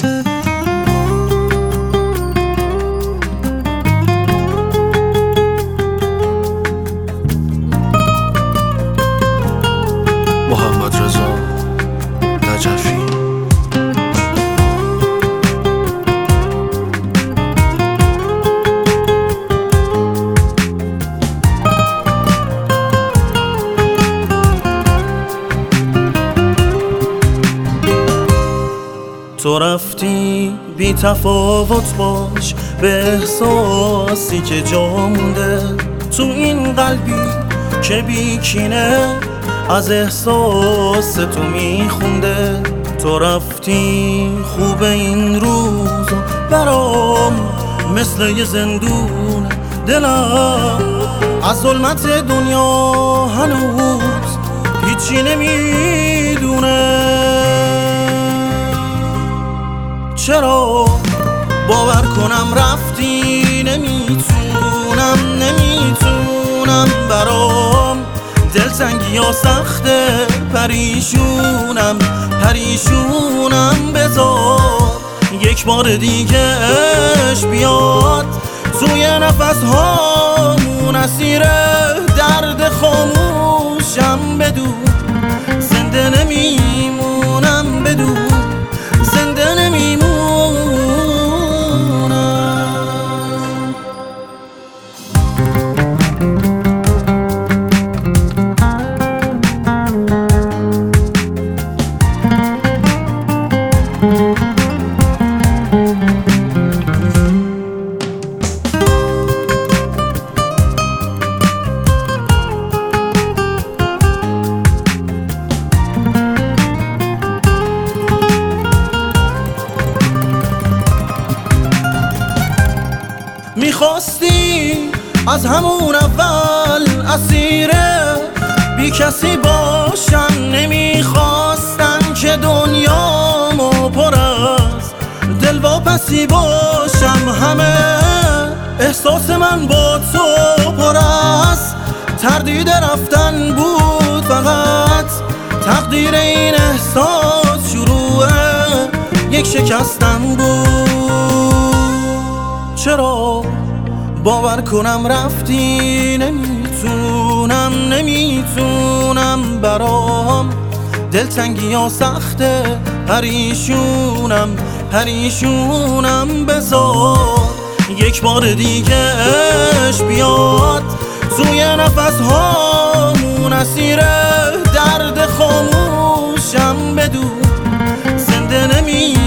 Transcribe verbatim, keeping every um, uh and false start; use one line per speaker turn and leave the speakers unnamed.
محمد رضا نجفی.
تو رفتی بی تفاوت باش به احساسی که جا مونده تو این قلبی که بی کینه از احساس تو میخونده. تو رفتی خوب این روزا برام مثل یه زندون دلم از ظلمت دنیا هنوز هیچی نمیدونه. چرا باور کنم رفتی؟ نمیتونم نمیتونم برام دلتنگی ها سخته، پریشونم پریشونم. بذار یک بار دیگه اش بیاد توی نفس هامون، اسیر درد خاموشم. بدون زنده نمیمونم، بدون زنده نمیمونم. میخواستی از همون اول اسیره بی کسی باشم، نمیخواستم که دنیامو پر از دلواپسی باشم. همه احساس من با تو پر از تردید رفتن بود، فقط تقدیر این احساس شروع یک شکستن بود. چرا باور کنم رفتی؟ نمیتونم نمیتونم برام دلتنگی ها سخته، پریشونم پریشونم. بذار یک بار دیگه اش بیاد توی نفس هامون، اسیر درد خاموشم. بدون زنده نمی